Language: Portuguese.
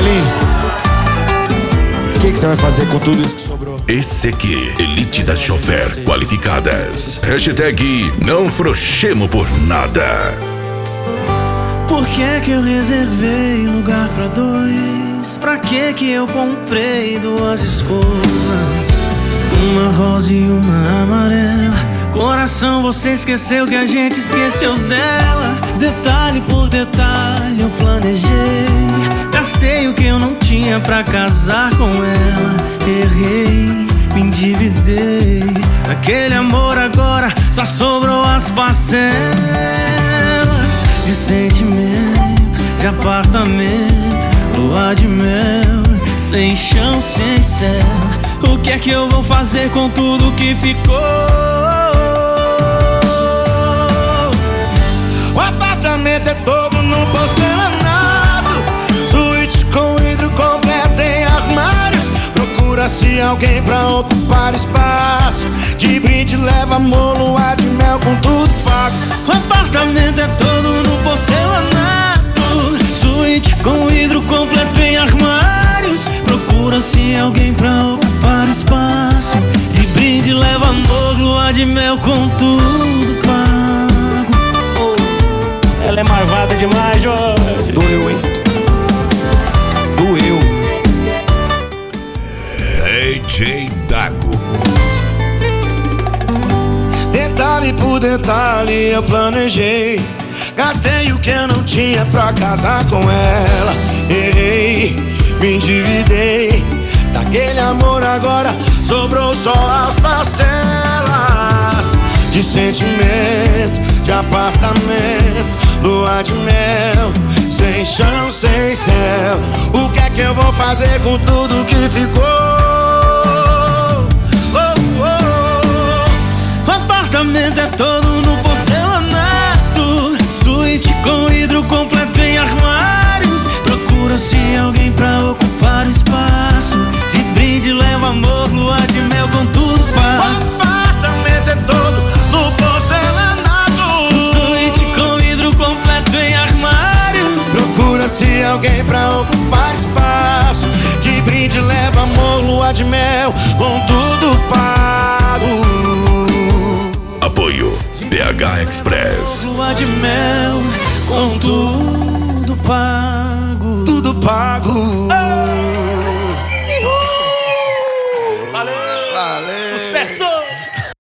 Elim, o que você vai fazer com tudo isso que sobrou? Esse aqui, Elite das Chofer Qualificadas. Hashtag não frouxemos por nada. Por que eu reservei lugar pra dois? Pra que eu comprei duas escovas? Uma rosa e uma amarela. Coração, você esqueceu que a gente esqueceu dela. Detalhe por detalhe eu planejei. Gastei o que eu não tinha pra casar com ela. Errei, me endividei. Aquele amor agora só sobrou as parcelas de sentimento, de apartamento, lua de mel, sem chão, sem céu. O que é que eu vou fazer com tudo que ficou? O apartamento é todo no porcelanato, suíte com vidro completo em armários. Procura-se alguém pra ocupar espaço. De brinde leva amor, lua de mel com tudo pago. O apartamento é todo no porcelanato, suíte com vidro completo em armários. Procura-se alguém pra ocupar espaço. De brinde leva amor, lua de mel com tudo pago. Ela é marvada demais, Jorge. Doeu, hein? Doeu. DJ Dago. Detalhe por detalhe eu planejei. Gastei o que eu não tinha pra casar com ela. Errei, me endividei. Daquele amor agora sobrou só as parcelas de sentimento, de apartamento, lua de mel, sem chão, sem céu. O que é que eu vou fazer com tudo que ficou? O apartamento é todo no porcelanato, suíte com vidro completo em armários. Procura-se alguém pra ocupar o espaço. De brinde leva amor, lua de mel com tudo pago. O apartamento é todo no porcelanato, suíte com vidro completo em armários. procura-se alguém pra ocupar espaço. De brinde leva amor, lua de mel com tudo pago. Apoio PH Express. Lua de mel com tudo pago. Tudo pago.